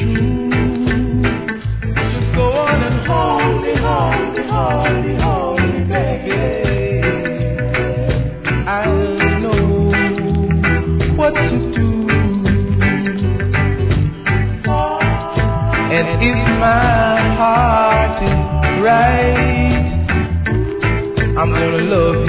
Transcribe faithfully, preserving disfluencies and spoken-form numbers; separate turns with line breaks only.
true. Just go on and hold me, hold me, hold me, hold me, baby. I know what to do. And if my heart is right, I'm gonna love